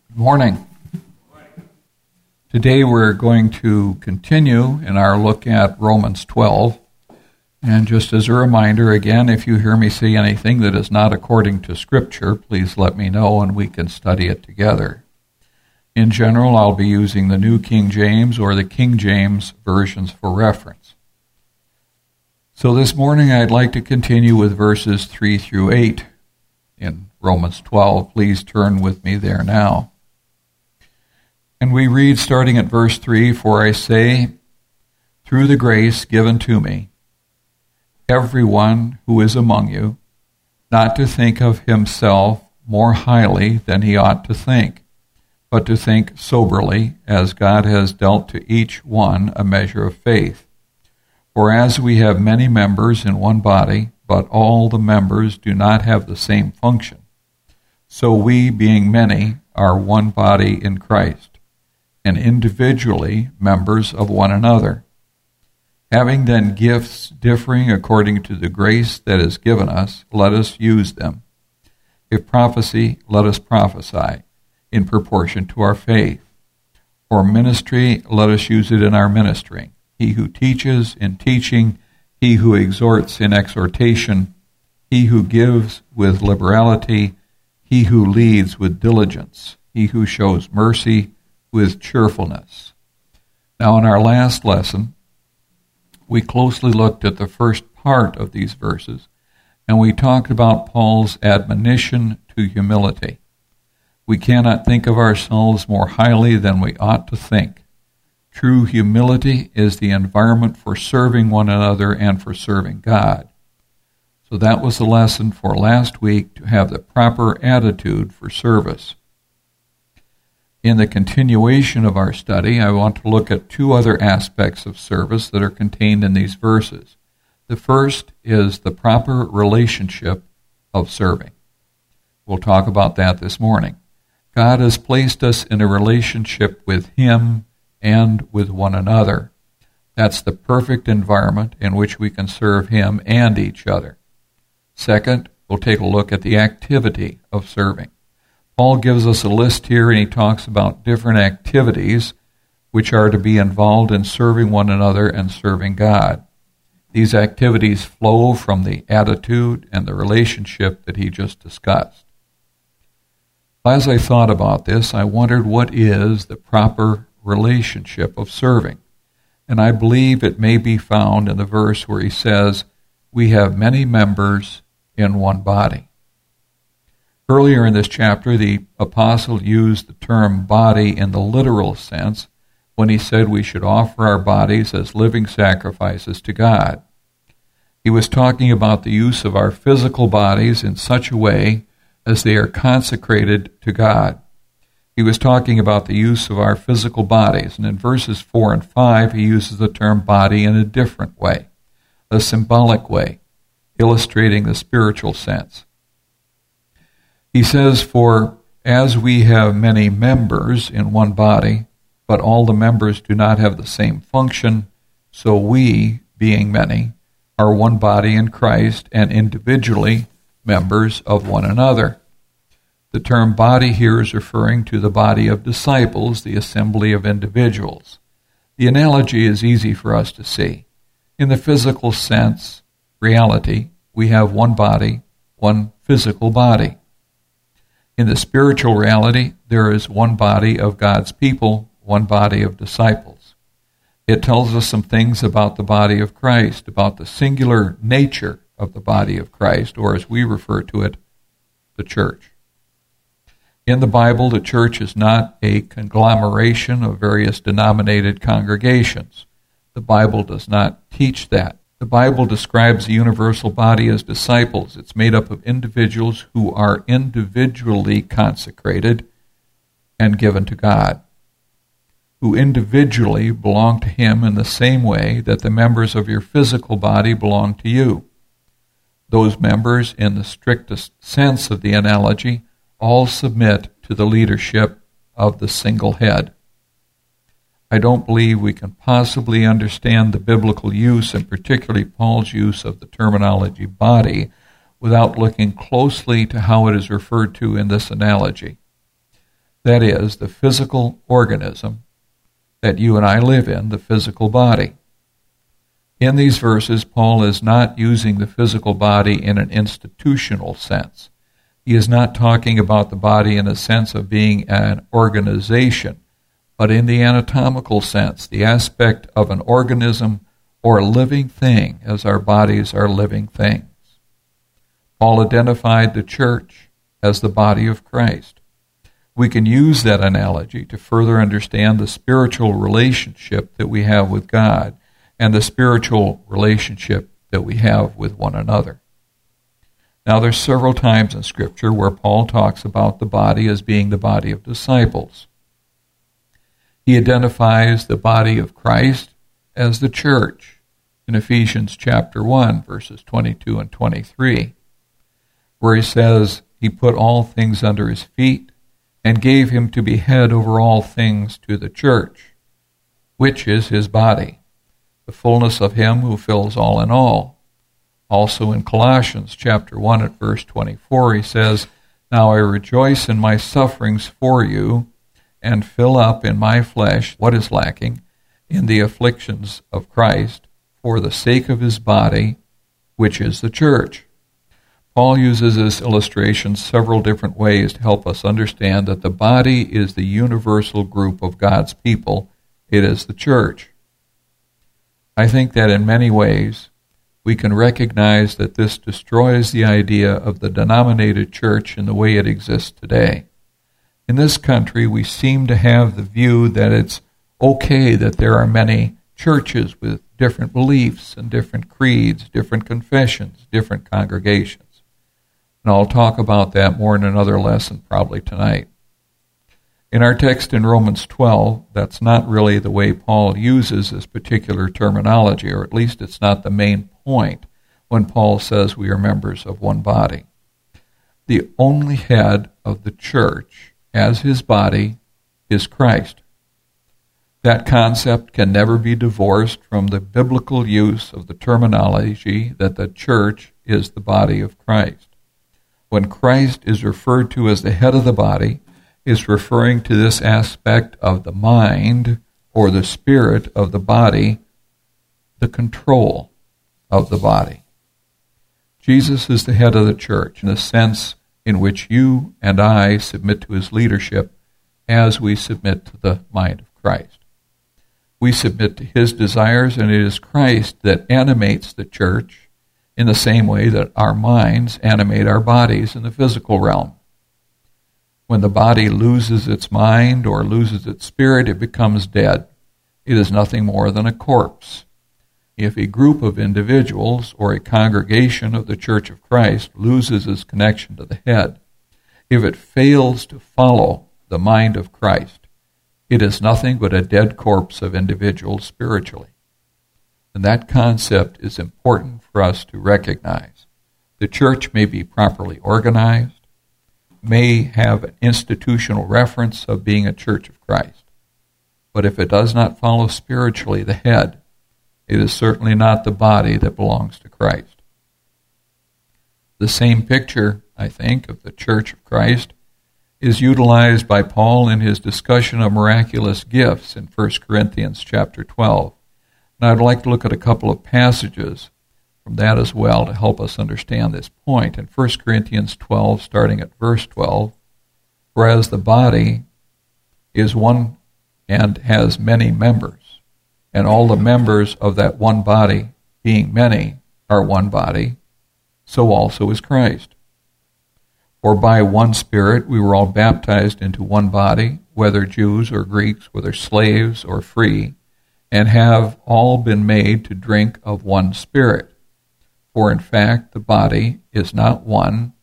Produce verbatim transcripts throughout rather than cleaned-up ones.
Good morning. Today we're going to continue in our look at Romans twelve. And just as a reminder, again, if you hear me say anything that is not according to Scripture, please let me know and we can study it together. In general, I'll be using the New King James or the King James versions for reference. So this morning I'd like to continue with verses three through eight in Romans twelve. Please turn with me there now. And we read starting at verse three, "For I say, through the grace given to me, everyone who is among you, not to think of himself more highly than he ought to think, but to think soberly, as God has dealt to each one a measure of faith. For as we have many members in one body, but all the members do not have the same function, so we, being many, are one body in Christ, and individually members of one another. Having then gifts differing according to the grace that is given us, let us use them. If prophecy, let us prophesy in proportion to our faith. Or ministry, let us use it in our ministering. He who teaches in teaching, he who exhorts in exhortation, he who gives with liberality, he who leads with diligence, he who shows mercy with cheerfulness." Now, in our last lesson, we closely looked at the first part of these verses, and we talked about Paul's admonition to humility. We cannot think of ourselves more highly than we ought to think. True humility is the environment for serving one another and for serving God. So that was the lesson for last week, to have the proper attitude for service. In the continuation of our study, I want to look at two other aspects of service that are contained in these verses. The first is the proper relationship of serving. We'll talk about that this morning. God has placed us in a relationship with Him and with one another. That's the perfect environment in which we can serve Him and each other. Second, we'll take a look at the activity of serving. Paul gives us a list here, and he talks about different activities which are to be involved in serving one another and serving God. These activities flow from the attitude and the relationship that he just discussed. As I thought about this, I wondered, what is the proper relationship of serving? And I believe it may be found in the verse where he says, "We have many members in one body." Earlier in this chapter, the apostle used the term body in the literal sense when he said we should offer our bodies as living sacrifices to God. He was talking about the use of our physical bodies in such a way as they are consecrated to God. He was talking about the use of our physical bodies, and in verses four and five, he uses the term body in a different way, a symbolic way, illustrating the spiritual sense. He says, "For as we have many members in one body, but all the members do not have the same function, so we, being many, are one body in Christ, and individually members of one another." The term body here is referring to the body of disciples, the assembly of individuals. The analogy is easy for us to see. In the physical sense, reality, we have one body, one physical body. In the spiritual reality, there is one body of God's people, one body of disciples. It tells us some things about the body of Christ, about the singular nature of the body of Christ, or as we refer to it, the church. In the Bible, the church is not a conglomeration of various denominated congregations. The Bible does not teach that. The Bible describes the universal body as disciples. It's made up of individuals who are individually consecrated and given to God, who individually belong to Him in the same way that the members of your physical body belong to you. Those members, in the strictest sense of the analogy, all submit to the leadership of the single head. I don't believe we can possibly understand the biblical use, and particularly Paul's use of the terminology body, without looking closely to how it is referred to in this analogy. That is, the physical organism that you and I live in, the physical body. In these verses, Paul is not using the physical body in an institutional sense. He is not talking about the body in a sense of being an organization, but in the anatomical sense, the aspect of an organism or a living thing, as our bodies are living things. Paul identified the church as the body of Christ. We can use that analogy to further understand the spiritual relationship that we have with God and the spiritual relationship that we have with one another. Now, there's several times in Scripture where Paul talks about the body as being the body of disciples. He identifies the body of Christ as the church in Ephesians chapter one, verses twenty-two and twenty-three, where he says, he put all things under his feet and gave him to be head over all things to the church, which is his body, the fullness of him who fills all in all. Also in Colossians chapter one at verse twenty-four, he says, now I rejoice in my sufferings for you, and fill up in my flesh what is lacking in the afflictions of Christ for the sake of his body, which is the church. Paul uses this illustration several different ways to help us understand that the body is the universal group of God's people. It is the church. I think that in many ways we can recognize that this destroys the idea of the denominated church in the way it exists today. In this country, we seem to have the view that it's okay that there are many churches with different beliefs and different creeds, different confessions, different congregations. And I'll talk about that more in another lesson probably tonight. In our text in Romans twelve, that's not really the way Paul uses this particular terminology, or at least it's not the main point when Paul says we are members of one body. The only head of the church as his body is Christ. That concept can never be divorced from the biblical use of the terminology that the church is the body of Christ. When Christ is referred to as the head of the body, is referring to this aspect of the mind or the spirit of the body, the control of the body. Jesus is the head of the church in the sense in which you and I submit to his leadership as we submit to the mind of Christ. We submit to his desires, and it is Christ that animates the church in the same way that our minds animate our bodies in the physical realm. When the body loses its mind or loses its spirit, it becomes dead. It is nothing more than a corpse. If a group of individuals or a congregation of the Church of Christ loses its connection to the head, if it fails to follow the mind of Christ, it is nothing but a dead corpse of individuals spiritually. And that concept is important for us to recognize. The church may be properly organized, may have an institutional reference of being a church of Christ, but if it does not follow spiritually the head, it is certainly not the body that belongs to Christ. The same picture, I think, of the Church of Christ is utilized by Paul in his discussion of miraculous gifts in First Corinthians chapter twelve. And I'd like to look at a couple of passages from that as well to help us understand this point. In First Corinthians twelve, starting at verse twelve, whereas the body is one and has many members, and all the members of that one body, being many, are one body, so also is Christ. For by one Spirit we were all baptized into one body, whether Jews or Greeks, whether slaves or free, and have all been made to drink of one Spirit. For in fact the body is not one,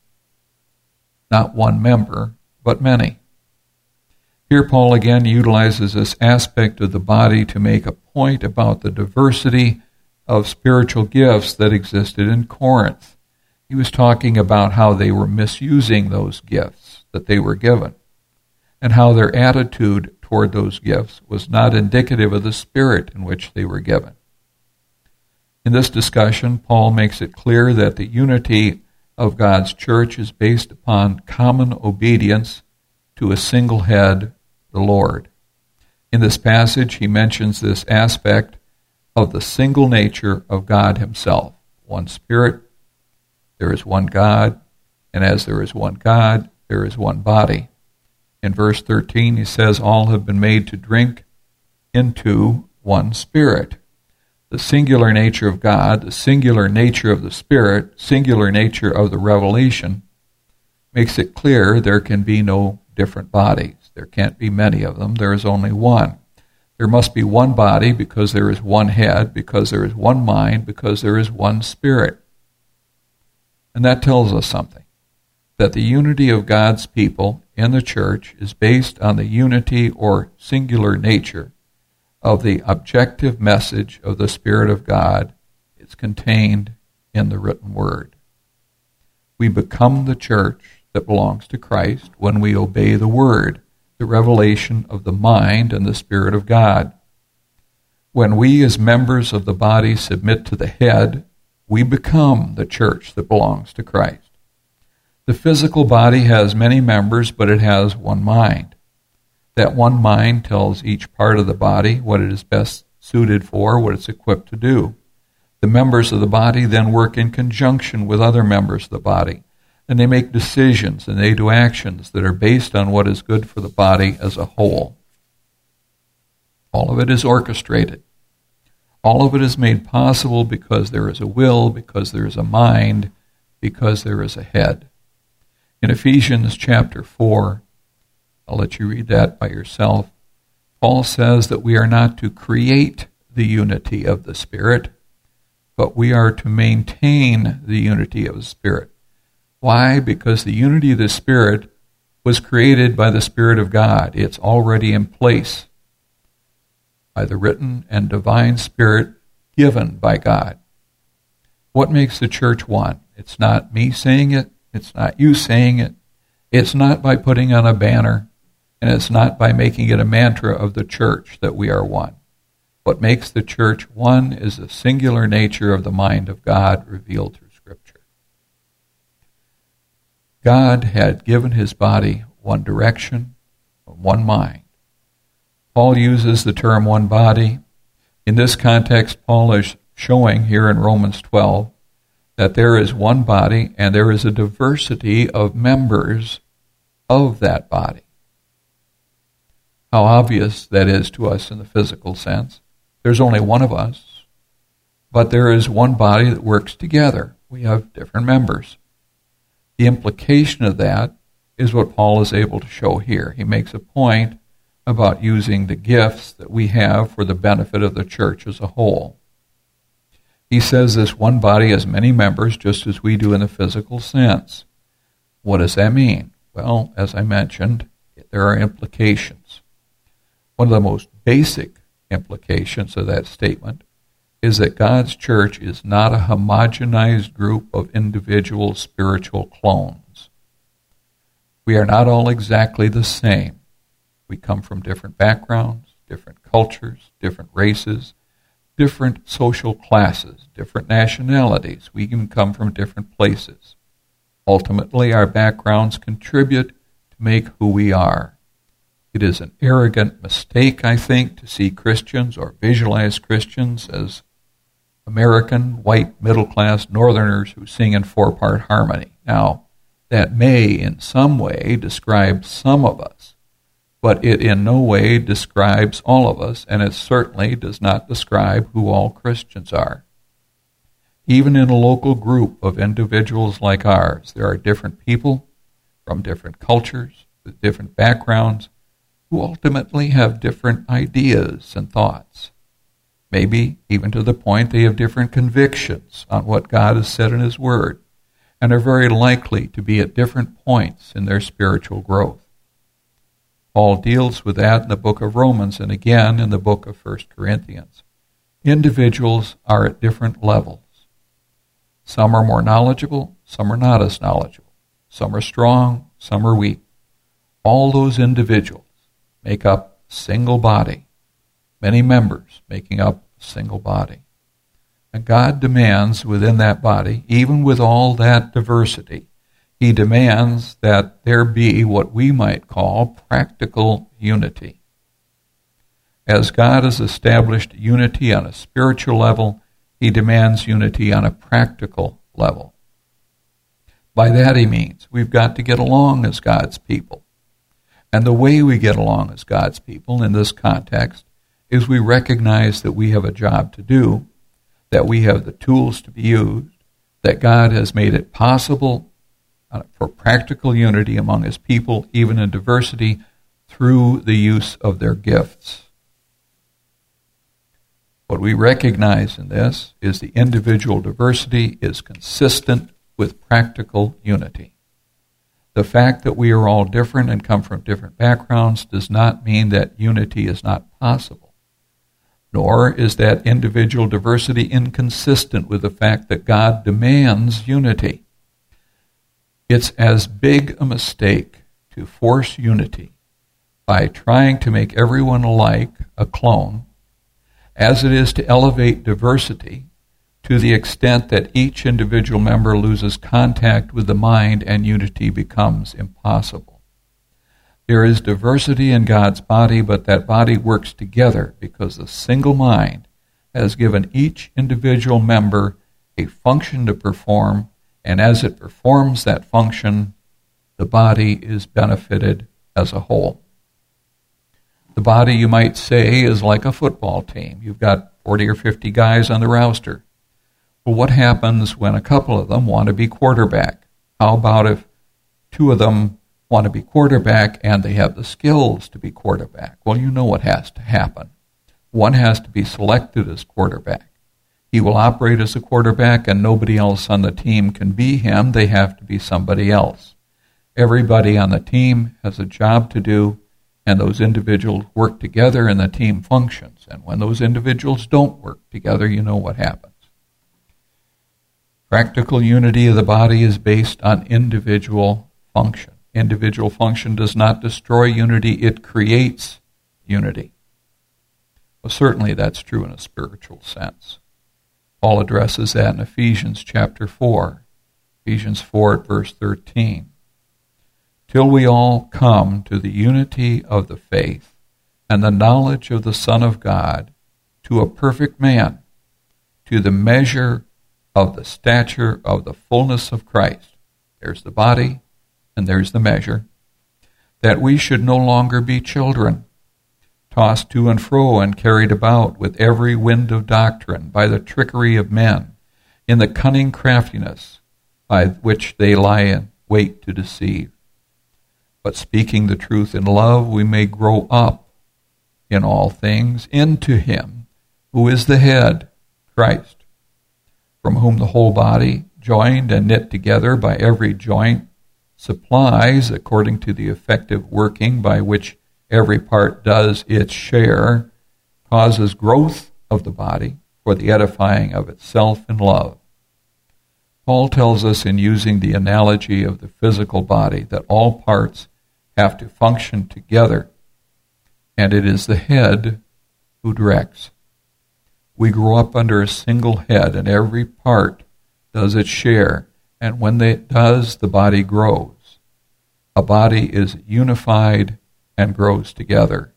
not one member, but many. Here Paul again utilizes this aspect of the body to make a point about the diversity of spiritual gifts that existed in Corinth. He was talking about how they were misusing those gifts that they were given, and how their attitude toward those gifts was not indicative of the spirit in which they were given. In this discussion, Paul makes it clear that the unity of God's church is based upon common obedience to a single head, the Lord. In this passage, he mentions this aspect of the single nature of God himself. One Spirit, there is one God, and as there is one God, there is one body. In verse thirteen, he says, all have been made to drink into one Spirit. The singular nature of God, the singular nature of the Spirit, singular nature of the revelation, makes it clear there can be no different bodies. There can't be many of them. There is only one. There must be one body because there is one head, because there is one mind, because there is one Spirit. And that tells us something, that the unity of God's people in the church is based on the unity or singular nature of the objective message of the Spirit of God. It's contained in the written word. We become the church that belongs to Christ when we obey the word, the revelation of the mind and the Spirit of God. When we as members of the body submit to the head, we become the church that belongs to Christ. The physical body has many members, but it has one mind. That one mind tells each part of the body what it is best suited for, what it's equipped to do. The members of the body then work in conjunction with other members of the body, and they make decisions and they do actions that are based on what is good for the body as a whole. All of it is orchestrated. All of it is made possible because there is a will, because there is a mind, because there is a head. In Ephesians chapter four, I'll let you read that by yourself, Paul says that we are not to create the unity of the Spirit, but we are to maintain the unity of the Spirit. Why? Because the unity of the Spirit was created by the Spirit of God. It's already in place by the written and divine Spirit given by God. What makes the church one? It's not me saying it. It's not you saying it. It's not by putting on a banner. And it's not by making it a mantra of the church that we are one. What makes the church one is the singular nature of the mind of God revealed through Scripture. God had given his body one direction, one mind. Paul uses the term one body. In this context, Paul is showing here in Romans twelve that there is one body and there is a diversity of members of that body. How obvious that is to us in the physical sense. There's only one of us, but there is one body that works together. We have different members. The implication of that is what Paul is able to show here. He makes a point about using the gifts that we have for the benefit of the church as a whole. He says this one body has many members, just as we do in the physical sense. What does that mean? Well, as I mentioned, there are implications. One of the most basic implications of that statement is that God's church is not a homogenized group of individual spiritual clones. We are not all exactly the same. We come from different backgrounds, different cultures, different races, different social classes, different nationalities. We even come from different places. Ultimately, our backgrounds contribute to make who we are. It is an arrogant mistake, I think, to see Christians or visualize Christians as American, white, middle-class Northerners who sing in four-part harmony. Now, that may in some way describe some of us, but it in no way describes all of us, and it certainly does not describe who all Christians are. Even in a local group of individuals like ours, there are different people from different cultures, with different backgrounds, who ultimately have different ideas and thoughts. Maybe even to the point they have different convictions on what God has said in his word, and are very likely to be at different points in their spiritual growth. Paul deals with that in the book of Romans and again in the book of First Corinthians. Individuals are at different levels. Some are more knowledgeable, some are not as knowledgeable. Some are strong, some are weak. All those individuals make up a single body, many members making up a single body. And God demands within that body, even with all that diversity, He demands that there be what we might call practical unity. As God has established unity on a spiritual level, he demands unity on a practical level. By that he means we've got to get along as God's people. And the way we get along as God's people in this context is we recognize that we have a job to do, that we have the tools to be used, that God has made it possible for practical unity among his people, even in diversity, through the use of their gifts. What we recognize in this is the individual diversity is consistent with practical unity. The fact that we are all different and come from different backgrounds does not mean that unity is not possible, nor is that individual diversity inconsistent with the fact that God demands unity. It's as big a mistake to force unity by trying to make everyone alike, a clone, as it is to elevate diversity to the extent that each individual member loses contact with the mind and unity becomes impossible. There is diversity in God's body, but that body works together because the single mind has given each individual member a function to perform, and as it performs that function, the body is benefited as a whole. The body, you might say, is like a football team. You've got forty or fifty guys on the roster. Well, what happens when a couple of them want to be quarterback? How about if two of them want to be quarterback and they have the skills to be quarterback? Well, you know what has to happen. One has to be selected as quarterback. He will operate as a quarterback, and nobody else on the team can be him. They have to be somebody else. Everybody on the team has a job to do, and those individuals work together and the team functions. And when those individuals don't work together, you know what happens. Practical unity of the body is based on individual function. Individual function does not destroy unity, it creates unity. Well, certainly that's true in a spiritual sense. Paul addresses that in Ephesians chapter four, Ephesians four at verse thirteen. Till we all come to the unity of the faith and the knowledge of the Son of God, to a perfect man, to the measure of the stature of the fullness of Christ. There's the body, and there's the measure. That we should no longer be children, tossed to and fro and carried about with every wind of doctrine by the trickery of men, in the cunning craftiness by which they lie in wait to deceive. But speaking the truth in love, we may grow up in all things into him who is the head, Christ, from whom the whole body, joined and knit together by every joint, supplies, according to the effective working by which every part does its share, causes growth of the body for the edifying of itself in love. Paul tells us in using the analogy of the physical body that all parts have to function together, and it is the head who directs. We grow up under a single head, and every part does its share, and when it does, the body grows. A body is unified and grows together.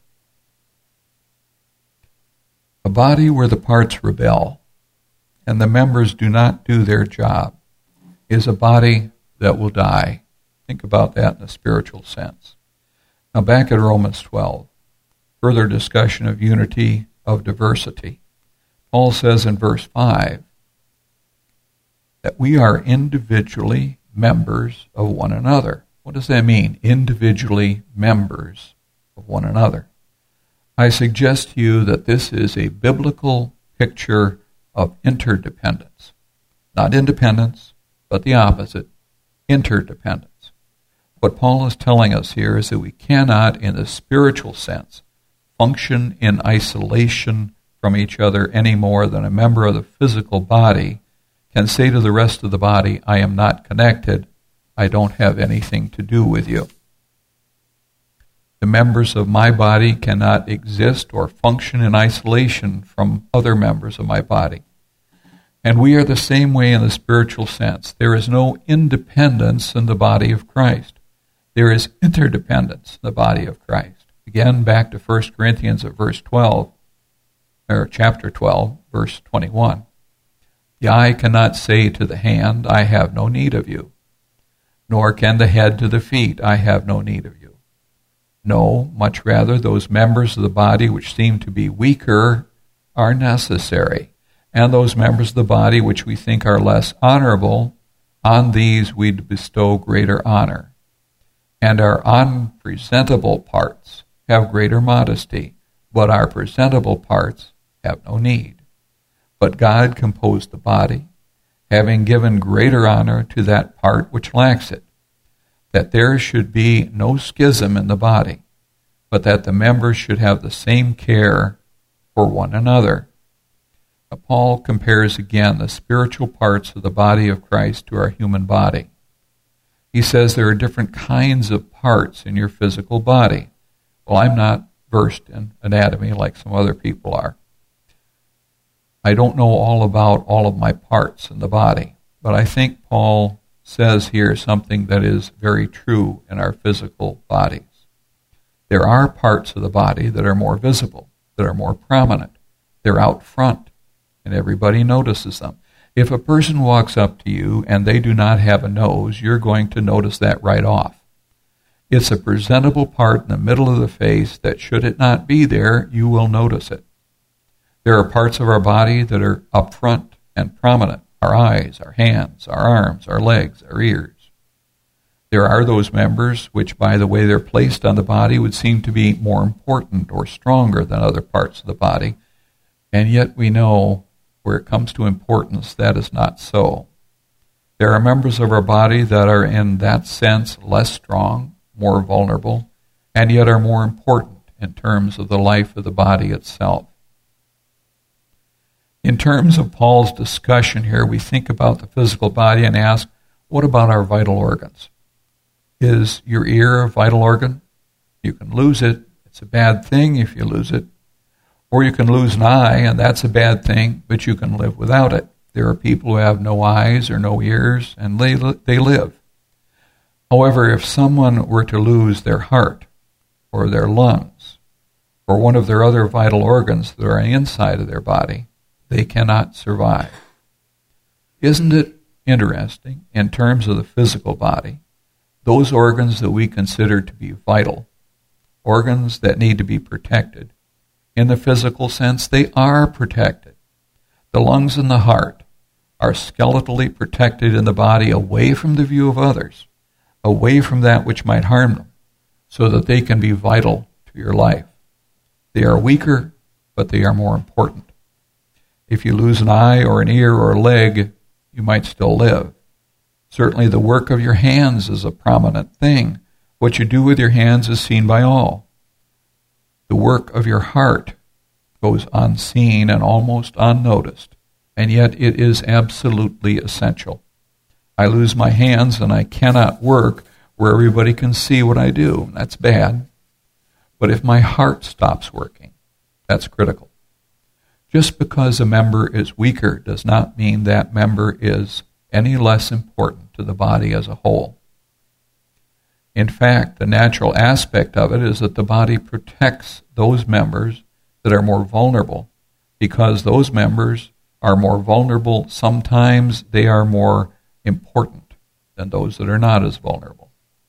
A body where the parts rebel and the members do not do their job is a body that will die. Think about that in a spiritual sense. Now back at Romans twelve, further discussion of unity of diversity. Paul says in verse five that we are individually members of one another. What does that mean, individually members of one another? I suggest to you that this is a biblical picture of interdependence. Not independence, but the opposite, interdependence. What Paul is telling us here is that we cannot, in the spiritual sense, function in isolation from each other any more than a member of the physical body can say to the rest of the body, I am not connected, I don't have anything to do with you. The members of my body cannot exist or function in isolation from other members of my body. And we are the same way in the spiritual sense. There is no independence in the body of Christ. There is interdependence in the body of Christ. Again, back to First Corinthians at verse twelve, or chapter twelve, verse twenty-one. The eye cannot say to the hand, I have no need of you. Nor can the head to the feet, I have no need of you. No, much rather, those members of the body which seem to be weaker are necessary, and those members of the body which we think are less honorable, on these we bestow greater honor. And our unpresentable parts have greater modesty, but our presentable parts have no need. But God composed the body, having given greater honor to that part which lacks it, that there should be no schism in the body, but that the members should have the same care for one another. Now, Paul compares again the spiritual parts of the body of Christ to our human body. He says there are different kinds of parts in your physical body. Well, I'm not versed in anatomy like some other people are. I don't know all about all of my parts in the body, but I think Paul says here something that is very true in our physical bodies. There are parts of the body that are more visible, that are more prominent. They're out front, and everybody notices them. If a person walks up to you and they do not have a nose, you're going to notice that right off. It's a presentable part in the middle of the face that, should it not be there, you will notice it. There are parts of our body that are up front and prominent. Our eyes, our hands, our arms, our legs, our ears. There are those members which, by the way they're placed on the body, would seem to be more important or stronger than other parts of the body, and yet we know where it comes to importance, that is not so. There are members of our body that are in that sense less strong, more vulnerable, and yet are more important in terms of the life of the body itself. In terms of Paul's discussion here, we think about the physical body and ask, what about our vital organs? Is your ear a vital organ? You can lose it. It's a bad thing if you lose it. Or you can lose an eye, and that's a bad thing, but you can live without it. There are people who have no eyes or no ears, and they, they live. However, if someone were to lose their heart or their lungs or one of their other vital organs that are inside of their body, they cannot survive. Isn't it interesting, in terms of the physical body, those organs that we consider to be vital, organs that need to be protected, in the physical sense, they are protected. The lungs and the heart are skeletally protected in the body away from the view of others, away from that which might harm them, so that they can be vital to your life. They are weaker, but they are more important. If you lose an eye or an ear or a leg, you might still live. Certainly the work of your hands is a prominent thing. What you do with your hands is seen by all. The work of your heart goes unseen and almost unnoticed, and yet it is absolutely essential. I lose my hands and I cannot work where everybody can see what I do. That's bad. But if my heart stops working, that's critical. Just because a member is weaker does not mean that member is any less important to the body as a whole. In fact, the natural aspect of it is that the body protects those members that are more vulnerable, because those members are more vulnerable. Sometimes they are more important than those that are not as vulnerable.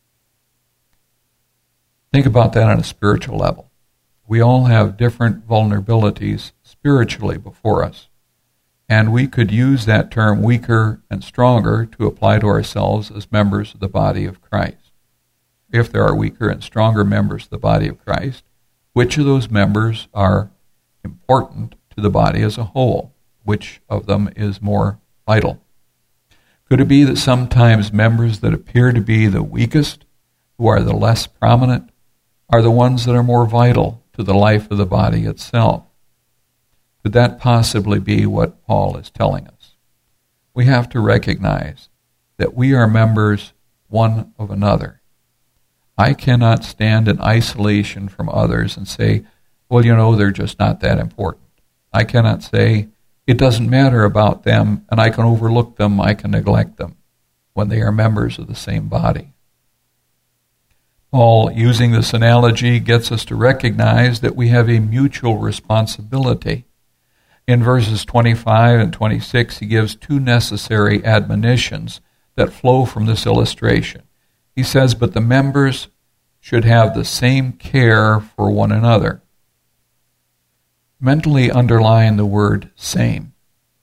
Think about that on a spiritual level. We all have different vulnerabilities spiritually before us, and we could use that term weaker and stronger to apply to ourselves as members of the body of Christ. If there are weaker and stronger members of the body of Christ, which of those members are important to the body as a whole? Which of them is more vital? Could it be that sometimes members that appear to be the weakest, who are the less prominent, are the ones that are more vital to the life of the body itself? Could that possibly be what Paul is telling us? We have to recognize that we are members one of another. I cannot stand in isolation from others and say, well, you know, they're just not that important. I cannot say, It doesn't matter about them, and I can overlook them, I can neglect them when they are members of the same body. Paul, using this analogy, gets us to recognize that we have a mutual responsibility. In verses twenty-five and twenty-six, he gives two necessary admonitions that flow from this illustration. He says, but the members should have the same care for one another. Mentally underline the word same.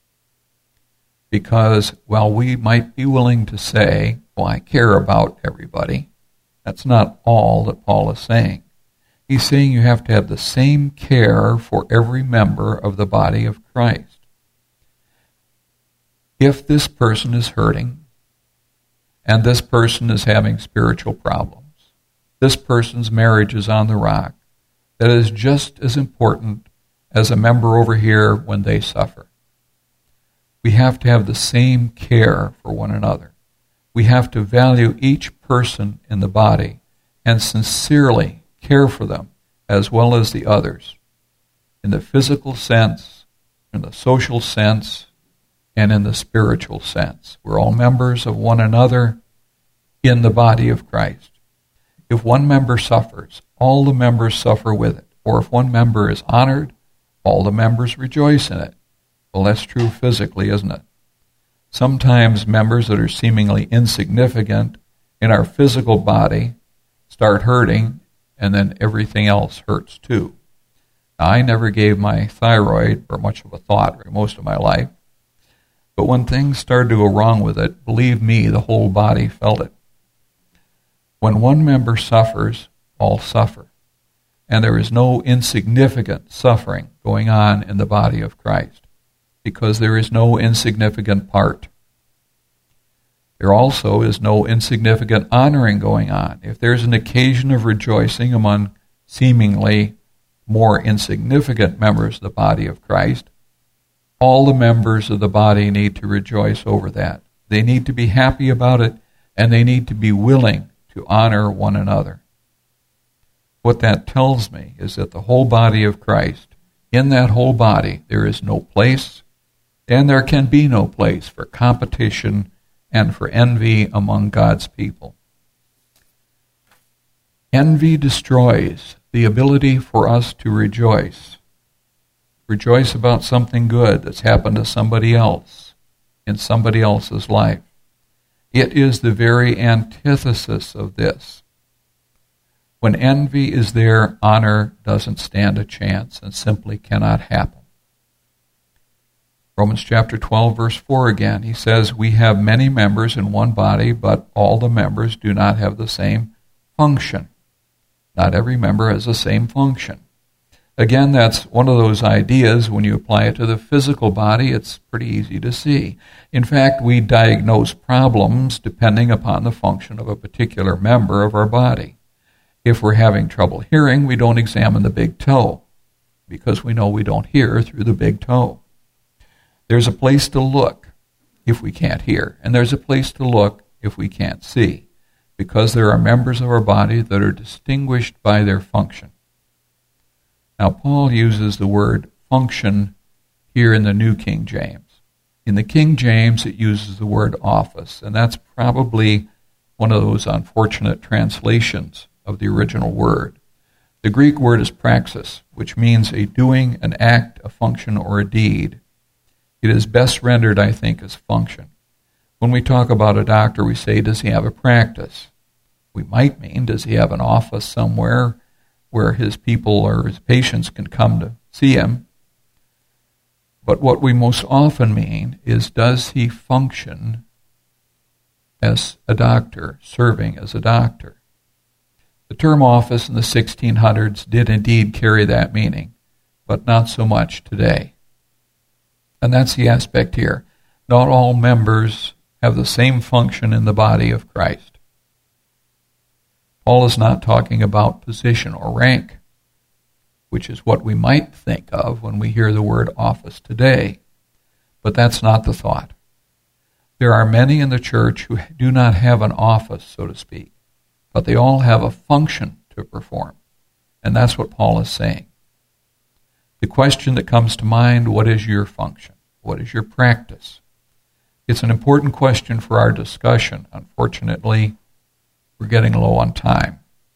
Because while we might be willing to say, well, I care about everybody, that's not all that Paul is saying. He's saying you have to have the same care for every member of the body of Christ. If this person is hurting, and this person is having spiritual problems, this person's marriage is on the rock, that is just as important as a member over here when they suffer. We have to have the same care for one another. We have to value each person in the body and sincerely care for them as well as the others, in the physical sense, in the social sense, and in the spiritual sense. We're all members of one another in the body of Christ. If one member suffers, all the members suffer with it. Or if one member is honored, all the members rejoice in it. Well, that's true physically, isn't it? Sometimes members that are seemingly insignificant in our physical body start hurting, and then everything else hurts too. Now, I never gave my thyroid for much of a thought for most of my life, but when things started to go wrong with it, believe me, the whole body felt it. When one member suffers, all suffer. And there is no insignificant suffering going on in the body of Christ, because there is no insignificant part. There also is no insignificant honoring going on. If there's an occasion of rejoicing among seemingly more insignificant members of the body of Christ, all the members of the body need to rejoice over that. They need to be happy about it, and they need to be willing to honor one another. What that tells me is that the whole body of Christ, in that whole body, there is no place, and there can be no place for competition and for envy among God's people. Envy destroys the ability for us to rejoice. Rejoice about something good that's happened to somebody else in somebody else's life. It is the very antithesis of this. When envy is there, honor doesn't stand a chance and simply cannot happen. Romans chapter twelve, verse four again, he says, we have many members in one body, but all the members do not have the same function. Not every member has the same function. Again, that's one of those ideas, when you apply it to the physical body, it's pretty easy to see. In fact, we diagnose problems depending upon the function of a particular member of our body. If we're having trouble hearing, we don't examine the big toe, because we know we don't hear through the big toe. There's a place to look if we can't hear, and there's a place to look if we can't see, because there are members of our body that are distinguished by their function. Now, Paul uses the word function here in the New King James. In the King James, it uses the word office, and that's probably one of those unfortunate translations of the original word. The Greek word is praxis, which means a doing, an act, a function, or a deed. It is best rendered, I think, as function. When we talk about a doctor, we say, does he have a practice? We might mean, does he have an office somewhere where his people or his patients can come to see him? But what we most often mean is, does he function as a doctor, serving as a doctor? The term office in the sixteen hundreds did indeed carry that meaning, but not so much today. And that's the aspect here. Not all members have the same function in the body of Christ. Paul is not talking about position or rank, which is what we might think of when we hear the word office today. But that's not the thought. There are many in the church who do not have an office, so to speak, but they all have a function to perform. And that's what Paul is saying. The question that comes to mind, what is your function? What is your practice? It's an important question for our discussion. Unfortunately, we're getting low on time.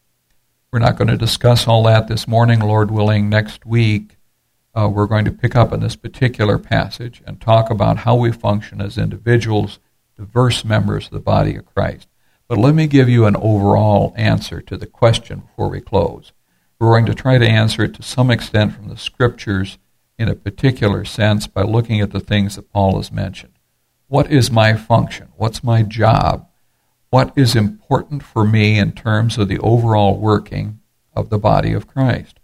We're not going to discuss all that this morning. Lord willing, next week uh, we're going to pick up on this particular passage and talk about how we function as individuals, diverse members of the body of Christ. But let me give you an overall answer to the question before we close. We're going to try to answer it to some extent from the Scriptures in a particular sense by looking at the things that Paul has mentioned. What is my function? What's my job? What is important for me in terms of the overall working of the body of Christ?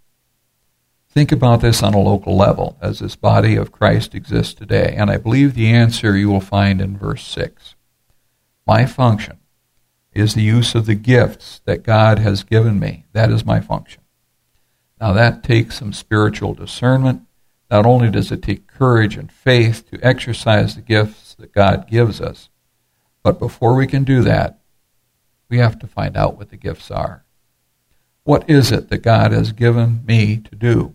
Think about this on a local level as this body of Christ exists today, and I believe the answer you will find in verse six. My function is the use of the gifts that God has given me. That is my function. Now that takes some spiritual discernment. Not only does it take courage and faith to exercise the gifts that God gives us, but before we can do that, we have to find out what the gifts are. What is it that God has given me to do?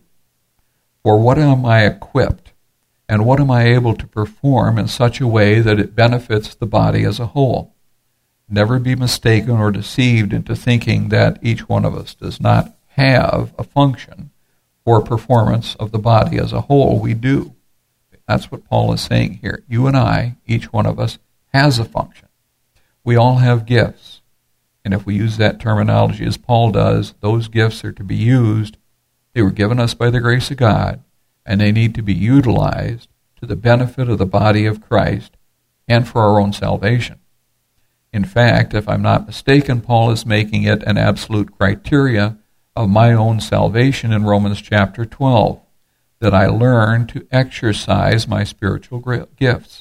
For what am I equipped? And what am I able to perform in such a way that it benefits the body as a whole? Never be mistaken or deceived into thinking that each one of us does not have a function for performance of the body as a whole. We do. That's what Paul is saying here. You and I, each one of us, has a function. We all have gifts. And if we use that terminology as Paul does, those gifts are to be used. They were given us by the grace of God, and they need to be utilized to the benefit of the body of Christ and for our own salvation. In fact, if I'm not mistaken, Paul is making it an absolute criteria of my own salvation in Romans chapter twelve, that I learn to exercise my spiritual gifts.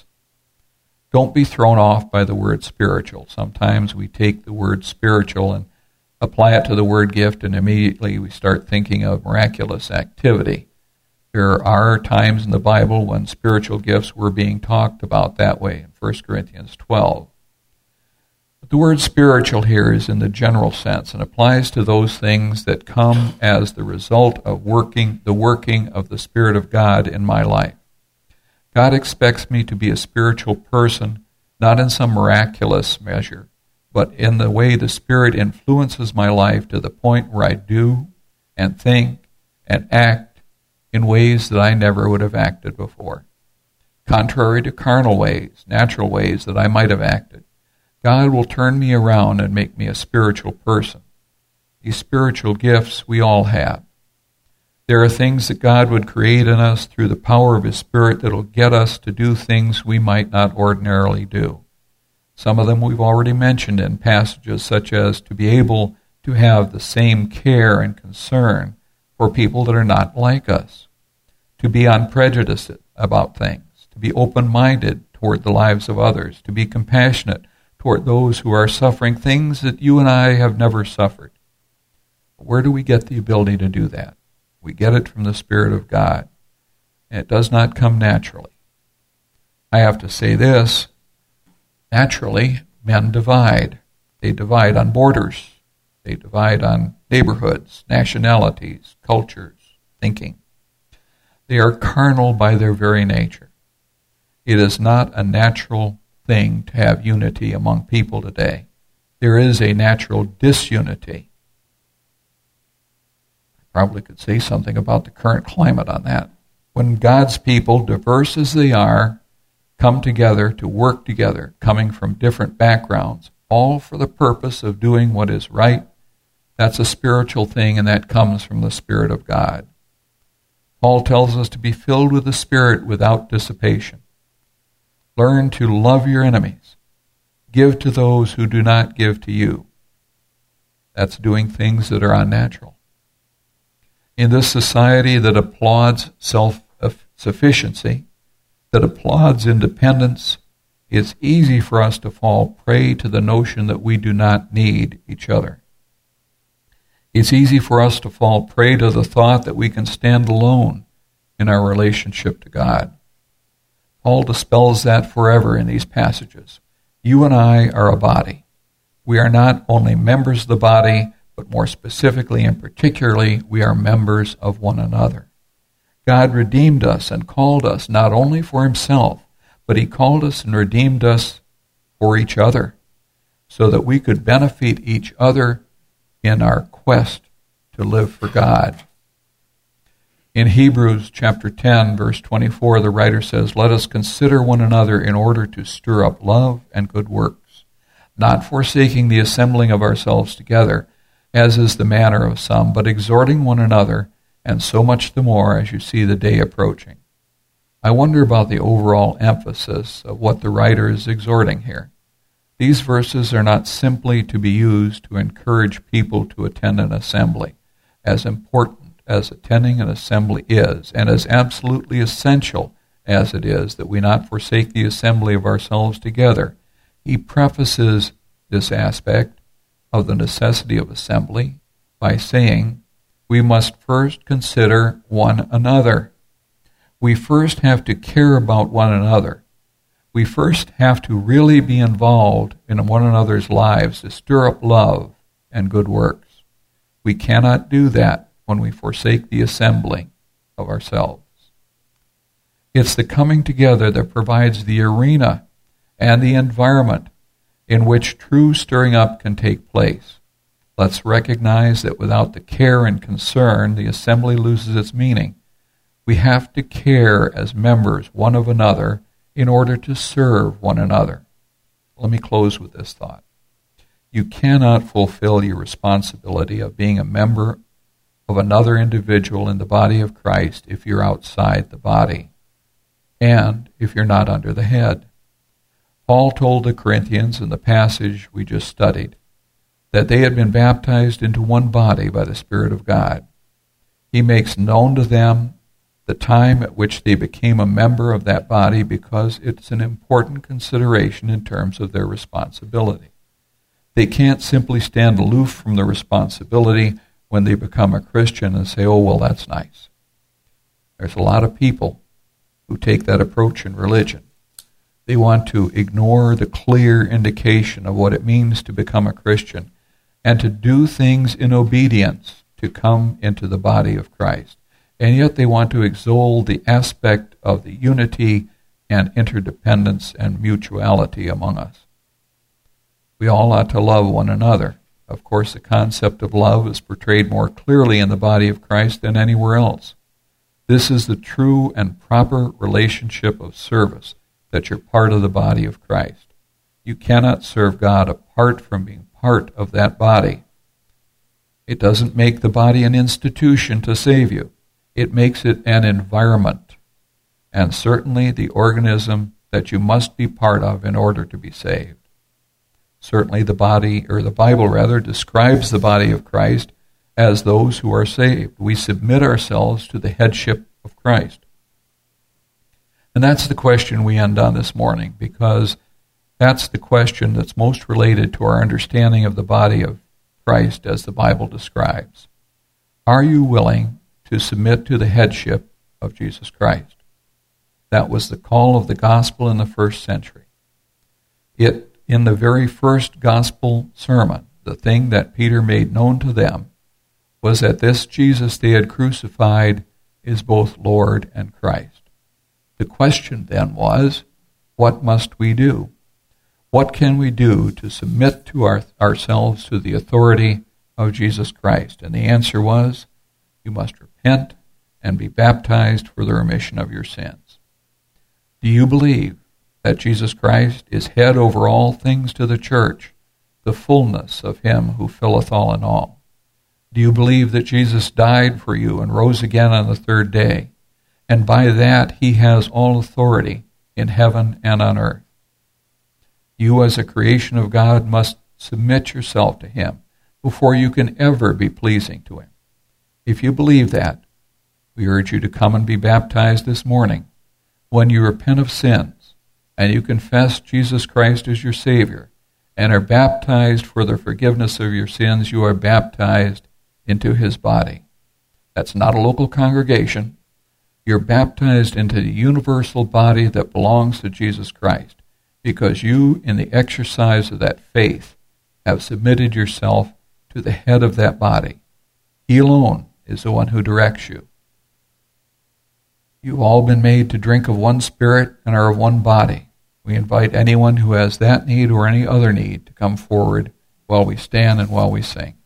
Don't be thrown off by the word spiritual. Sometimes we take the word spiritual and apply it to the word gift, and immediately we start thinking of miraculous activity. There are times in the Bible when spiritual gifts were being talked about that way in First Corinthians twelve. But the word spiritual here is in the general sense and applies to those things that come as the result of working the working of the Spirit of God in my life. God expects me to be a spiritual person, not in some miraculous measure, but in the way the Spirit influences my life to the point where I do and think and act in ways that I never would have acted before. Contrary to carnal ways, natural ways that I might have acted, God will turn me around and make me a spiritual person. These spiritual gifts we all have. There are things that God would create in us through the power of His Spirit that will get us to do things we might not ordinarily do. Some of them we've already mentioned in passages such as to be able to have the same care and concern for people that are not like us, to be unprejudiced about things, to be open-minded toward the lives of others, to be compassionate toward those who are suffering things that you and I have never suffered. Where do we get the ability to do that? We get it from the Spirit of God. And it does not come naturally. I have to say this, naturally, men divide. They divide on borders. They divide on neighborhoods, nationalities, cultures, thinking. They are carnal by their very nature. It is not a natural thing to have unity among people today. There is a natural disunity. I probably could say something about the current climate on that. When God's people, diverse as they are, come together to work together, coming from different backgrounds, all for the purpose of doing what is right, that's a spiritual thing, and that comes from the Spirit of God. Paul tells us to be filled with the Spirit without dissipation. Learn to love your enemies. Give to those who do not give to you. That's doing things that are unnatural. In this society that applauds self-sufficiency, that applauds independence, it's easy for us to fall prey to the notion that we do not need each other. It's easy for us to fall prey to the thought that we can stand alone in our relationship to God. Paul dispels that forever in these passages. You and I are a body. We are not only members of the body, but more specifically and particularly, we are members of one another. God redeemed us and called us not only for himself, but he called us and redeemed us for each other, so that we could benefit each other in our quest to live for God. In Hebrews chapter ten, verse twenty-four, the writer says, "Let us consider one another in order to stir up love and good works, not forsaking the assembling of ourselves together, as is the manner of some, but exhorting one another, and so much the more as you see the day approaching." I wonder about the overall emphasis of what the writer is exhorting here. These verses are not simply to be used to encourage people to attend an assembly, as important as attending an assembly is, and as absolutely essential as it is that we not forsake the assembly of ourselves together. He prefaces this aspect of the necessity of assembly by saying, we must first consider one another. We first have to care about one another. We first have to really be involved in one another's lives to stir up love and good works. We cannot do that when we forsake the assembling of ourselves. It's the coming together that provides the arena and the environment in which true stirring up can take place. Let's recognize that without the care and concern, the assembly loses its meaning. We have to care as members one of another in order to serve one another. Let me close with this thought. You cannot fulfill your responsibility of being a member of another individual in the body of Christ if you're outside the body, and if you're not under the head. Paul told the Corinthians in the passage we just studied that they had been baptized into one body by the Spirit of God. He makes known to them the time at which they became a member of that body because it's an important consideration in terms of their responsibility. They can't simply stand aloof from the responsibility when they become a Christian and say, oh, well, that's nice. There's a lot of people who take that approach in religion. They want to ignore the clear indication of what it means to become a Christian and to do things in obedience to come into the body of Christ. And yet they want to exalt the aspect of the unity and interdependence and mutuality among us. We all ought to love one another. Of course, the concept of love is portrayed more clearly in the body of Christ than anywhere else. This is the true and proper relationship of service, that you're part of the body of Christ. You cannot serve God apart from being part of that body. It doesn't make the body an institution to save you. It makes it an environment, and certainly the organism that you must be part of in order to be saved. Certainly the body, or the Bible rather, describes the body of Christ as those who are saved. We submit ourselves to the headship of Christ. And that's the question we end on this morning, because that's the question that's most related to our understanding of the body of Christ as the Bible describes. Are you willing to submit to the headship of Jesus Christ? That was the call of the gospel in the first century. It In the very first gospel sermon, the thing that Peter made known to them was that this Jesus they had crucified is both Lord and Christ. The question then was, what must we do? What can we do to submit to our, ourselves to the authority of Jesus Christ? And the answer was, you must repent and be baptized for the remission of your sins. Do you believe that Jesus Christ is head over all things to the church, the fullness of him who filleth all in all? Do you believe that Jesus died for you and rose again on the third day, and by that he has all authority in heaven and on earth? You as a creation of God must submit yourself to him before you can ever be pleasing to him. If you believe that, we urge you to come and be baptized this morning. When you repent of sins, and you confess Jesus Christ as your Savior, and are baptized for the forgiveness of your sins, you are baptized into his body. That's not a local congregation. You're baptized into the universal body that belongs to Jesus Christ, because you, in the exercise of that faith, have submitted yourself to the head of that body. He alone is the one who directs you. You've all been made to drink of one Spirit and are of one body. We invite anyone who has that need or any other need to come forward while we stand and while we sing.